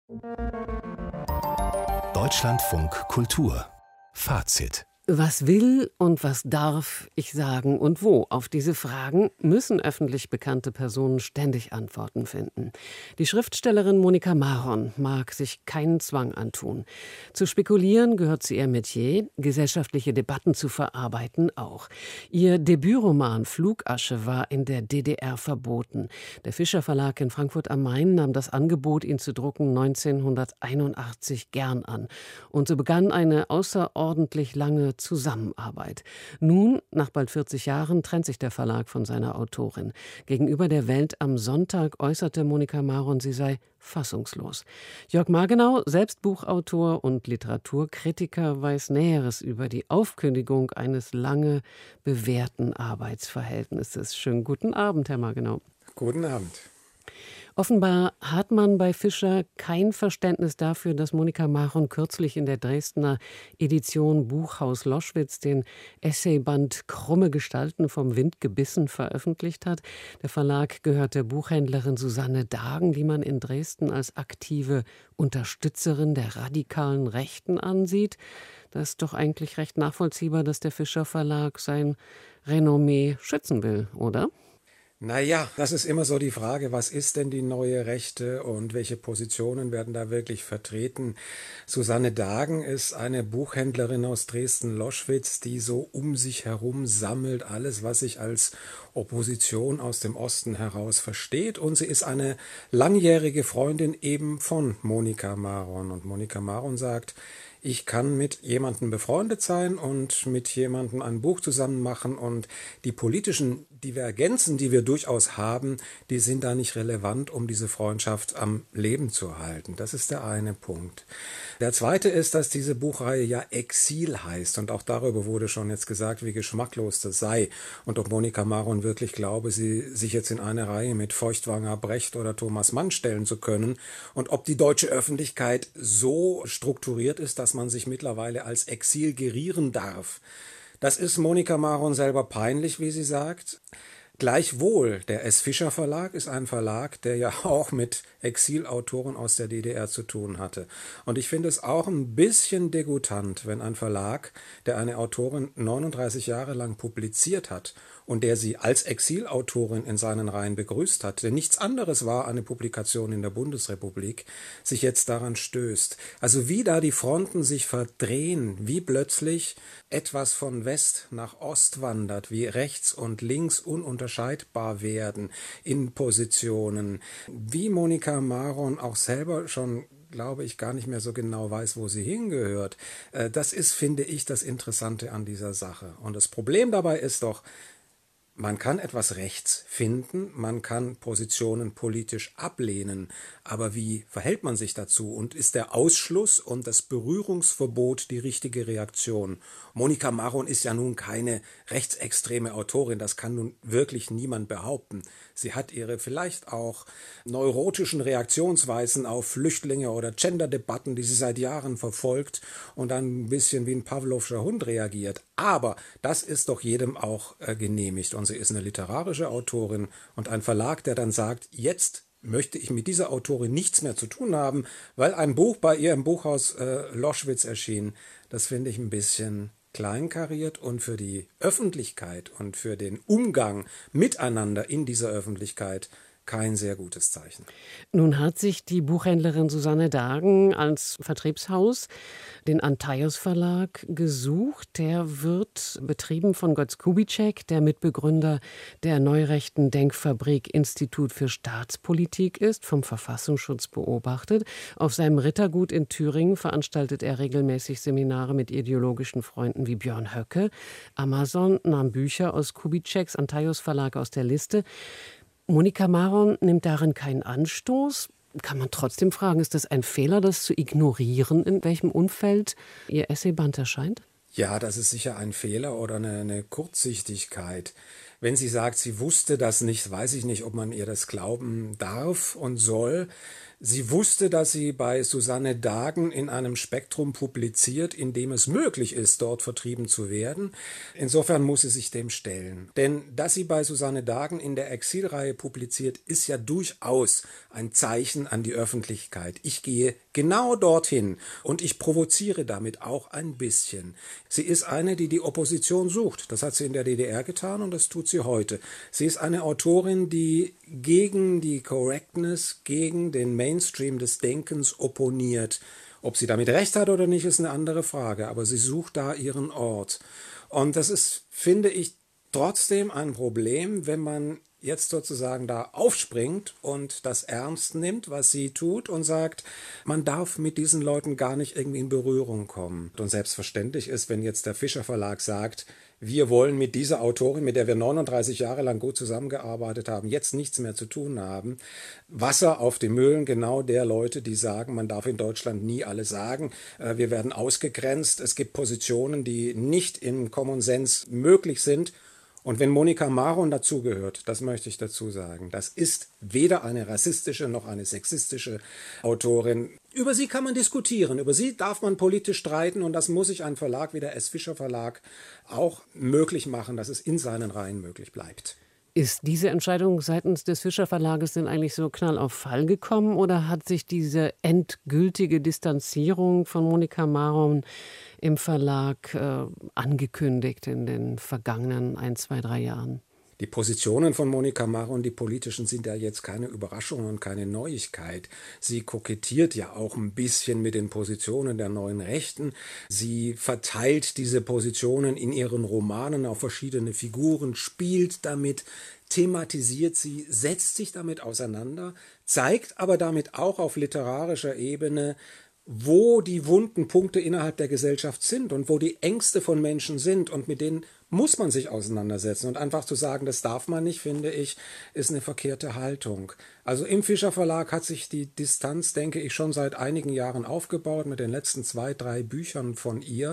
Deutschlandfunk Kultur Fazit. Was will und was darf ich sagen und wo? Auf diese Fragen müssen öffentlich bekannte Personen ständig Antworten finden. Die Schriftstellerin Monika Maron mag sich keinen Zwang antun. Zu spekulieren gehört zu ihrem Metier, gesellschaftliche Debatten zu verarbeiten auch. Ihr Debütroman Flugasche war in der DDR verboten. Der Fischer Verlag in Frankfurt am Main nahm das Angebot, ihn zu drucken, 1981 gern an. Und so begann eine außerordentlich lange Zusammenarbeit. Nun, nach bald 40 Jahren, trennt sich der Verlag von seiner Autorin. Gegenüber der Welt am Sonntag äußerte Monika Maron, sie sei fassungslos. Jörg Margenau, selbst Buchautor und Literaturkritiker, weiß Näheres über die Aufkündigung eines lange bewährten Arbeitsverhältnisses. Schönen guten Abend, Herr Margenau. Guten Abend. Offenbar hat man bei Fischer kein Verständnis dafür, dass Monika Maron kürzlich in der Dresdner Edition Buchhaus Loschwitz den Essayband Krumme Gestalten vom Wind gebissen veröffentlicht hat. Der Verlag gehört der Buchhändlerin Susanne Dagen, die man in Dresden als aktive Unterstützerin der radikalen Rechten ansieht. Das ist doch eigentlich recht nachvollziehbar, dass der Fischer Verlag sein Renommee schützen will, oder? Naja, das ist immer so die Frage, was ist denn die neue Rechte und welche Positionen werden da wirklich vertreten? Susanne Dagen ist eine Buchhändlerin aus Dresden-Loschwitz, die so um sich herum sammelt, alles, was sich als Opposition aus dem Osten heraus versteht. Und sie ist eine langjährige Freundin eben von Monika Maron. Und Monika Maron sagt, ich kann mit jemandem befreundet sein und mit jemandem ein Buch zusammen machen und die politischen Divergenzen, die wir durchaus haben, die sind da nicht relevant, um diese Freundschaft am Leben zu halten. Das ist der eine Punkt. Der zweite ist, dass diese Buchreihe ja Exil heißt und auch darüber wurde schon jetzt gesagt, wie geschmacklos das sei und ob Monika Maron wirklich glaube, sie sich jetzt in eine Reihe mit Feuchtwanger, Brecht oder Thomas Mann stellen zu können und ob die deutsche Öffentlichkeit so strukturiert ist, dass man sich mittlerweile als Exil gerieren darf. Das ist Monika Maron selber peinlich, wie sie sagt. Gleichwohl, der S. Fischer Verlag ist ein Verlag, der ja auch mit Exilautoren aus der DDR zu tun hatte. Und ich finde es auch ein bisschen degutant, wenn ein Verlag, der eine Autorin 39 Jahre lang publiziert hat und der sie als Exilautorin in seinen Reihen begrüßt hat, denn nichts anderes war eine Publikation in der Bundesrepublik, sich jetzt daran stößt. Also wie da die Fronten sich verdrehen, wie plötzlich etwas von West nach Ost wandert, wie rechts und links ununterscheidbar werden in Positionen, wie Monika Maron auch selber schon, glaube ich, gar nicht mehr so genau weiß, wo sie hingehört. Das ist, finde ich, das Interessante an dieser Sache. Und das Problem dabei ist doch, man kann etwas rechts finden, man kann Positionen politisch ablehnen, aber wie verhält man sich dazu und ist der Ausschluss und das Berührungsverbot die richtige Reaktion? Monika Maron ist ja nun keine rechtsextreme Autorin, das kann nun wirklich niemand behaupten. Sie hat ihre vielleicht auch neurotischen Reaktionsweisen auf Flüchtlinge oder Gender-Debatten, die sie seit Jahren verfolgt und dann ein bisschen wie ein Pawlowscher Hund reagiert. Aber das ist doch jedem auch genehmigt. Und sie ist eine literarische Autorin und ein Verlag, der dann sagt, jetzt möchte ich mit dieser Autorin nichts mehr zu tun haben, weil ein Buch bei ihr im Buchhaus Loschwitz erschien. Das finde ich ein bisschen kleinkariert und für die Öffentlichkeit und für den Umgang miteinander in dieser Öffentlichkeit kein sehr gutes Zeichen. Nun hat sich die Buchhändlerin Susanne Dagen als Vertriebshaus den Antaios Verlag gesucht. Der wird betrieben von Götz Kubitschek, der Mitbegründer der neurechten Denkfabrik Institut für Staatspolitik ist, vom Verfassungsschutz beobachtet. Auf seinem Rittergut in Thüringen veranstaltet er regelmäßig Seminare mit ideologischen Freunden wie Björn Höcke. Amazon nahm Bücher aus Kubitscheks Antaios Verlag aus der Liste. Monika Maron nimmt darin keinen Anstoß. Kann man trotzdem fragen, ist das ein Fehler, das zu ignorieren, in welchem Umfeld ihr Essayband erscheint? Ja, das ist sicher ein Fehler oder eine Kurzsichtigkeit. Wenn sie sagt, sie wusste das nicht, weiß ich nicht, ob man ihr das glauben darf und soll. Sie wusste, dass sie bei Susanne Dagen in einem Spektrum publiziert, in dem es möglich ist, dort vertrieben zu werden. Insofern muss sie sich dem stellen. Denn dass sie bei Susanne Dagen in der Exilreihe publiziert, ist ja durchaus ein Zeichen an die Öffentlichkeit. Ich gehe genau dorthin und ich provoziere damit auch ein bisschen. Sie ist eine, die die Opposition sucht. Das hat sie in der DDR getan und das tut sie heute. Sie ist eine Autorin, die gegen die Correctness, gegen den Mainstream des Denkens opponiert. Ob sie damit recht hat oder nicht, ist eine andere Frage, aber sie sucht da ihren Ort. Und das ist, finde ich, trotzdem ein Problem, wenn man jetzt sozusagen da aufspringt und das ernst nimmt, was sie tut und sagt, man darf mit diesen Leuten gar nicht irgendwie in Berührung kommen. Und selbstverständlich ist, wenn jetzt der Fischer Verlag sagt, wir wollen mit dieser Autorin, mit der wir 39 Jahre lang gut zusammengearbeitet haben, jetzt nichts mehr zu tun haben. Wasser auf die Mühlen genau der Leute, die sagen, man darf in Deutschland nie alles sagen. Wir werden ausgegrenzt. Es gibt Positionen, die nicht im Common Sense möglich sind. Und wenn Monika Maron dazugehört, das möchte ich dazu sagen, das ist weder eine rassistische noch eine sexistische Autorin. Über sie kann man diskutieren, über sie darf man politisch streiten und das muss sich ein Verlag wie der S. Fischer Verlag auch möglich machen, dass es in seinen Reihen möglich bleibt. Ist diese Entscheidung seitens des Fischer Verlages denn eigentlich so knall auf Fall gekommen oder hat sich diese endgültige Distanzierung von Monika Maron im Verlag angekündigt in den vergangenen 1, 2, 3 Jahren? Die Positionen von Monika Maron, die politischen, sind ja jetzt keine Überraschung und keine Neuigkeit. Sie kokettiert ja auch ein bisschen mit den Positionen der neuen Rechten. Sie verteilt diese Positionen in ihren Romanen auf verschiedene Figuren, spielt damit, thematisiert sie, setzt sich damit auseinander, zeigt aber damit auch auf literarischer Ebene, wo die wunden Punkte innerhalb der Gesellschaft sind und wo die Ängste von Menschen sind und mit denen muss man sich auseinandersetzen. Und einfach zu sagen, das darf man nicht, finde ich, ist eine verkehrte Haltung. Also im Fischer Verlag hat sich die Distanz, denke ich, schon seit einigen Jahren aufgebaut mit den letzten 2, 3 Büchern von ihr.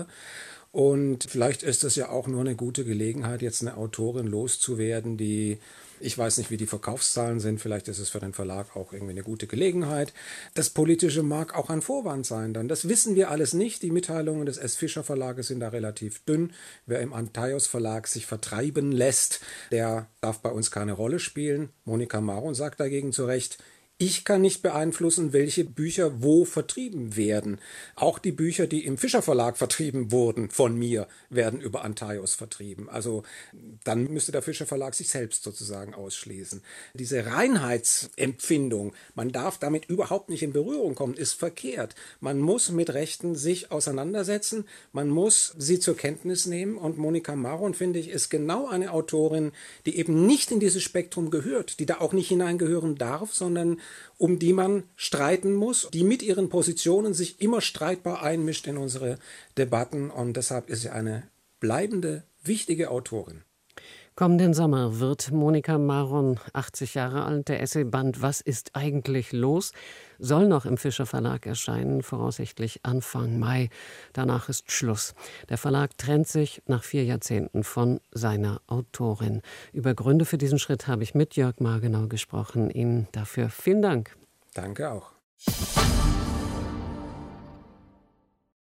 Und vielleicht ist es ja auch nur eine gute Gelegenheit, jetzt eine Autorin loszuwerden, die, ich weiß nicht, wie die Verkaufszahlen sind, vielleicht ist es für den Verlag auch irgendwie eine gute Gelegenheit. Das Politische mag auch ein Vorwand sein dann. Das wissen wir alles nicht. Die Mitteilungen des S. Fischer Verlages sind da relativ dünn. Wer im Antaios Verlag sich vertreiben lässt, der darf bei uns keine Rolle spielen. Monika Maron sagt dagegen zu Recht, ich kann nicht beeinflussen, welche Bücher wo vertrieben werden. Auch die Bücher, die im Fischer Verlag vertrieben wurden, von mir, werden über Antaios vertrieben. Also dann müsste der Fischer Verlag sich selbst sozusagen ausschließen. Diese Reinheitsempfindung, man darf damit überhaupt nicht in Berührung kommen, ist verkehrt. Man muss mit Rechten sich auseinandersetzen, man muss sie zur Kenntnis nehmen und Monika Maron, finde ich, ist genau eine Autorin, die eben nicht in dieses Spektrum gehört, die da auch nicht hineingehören darf, sondern um die man streiten muss, die mit ihren Positionen sich immer streitbar einmischt in unsere Debatten und deshalb ist sie eine bleibende, wichtige Autorin. Kommenden Sommer wird Monika Maron 80 Jahre alt. Der Essayband »Was ist eigentlich los?« soll noch im Fischer Verlag erscheinen, voraussichtlich Anfang Mai. Danach ist Schluss. Der Verlag trennt sich nach 4 Jahrzehnten von seiner Autorin. Über Gründe für diesen Schritt habe ich mit Jörg Margenau gesprochen. Ihnen dafür vielen Dank. Danke auch.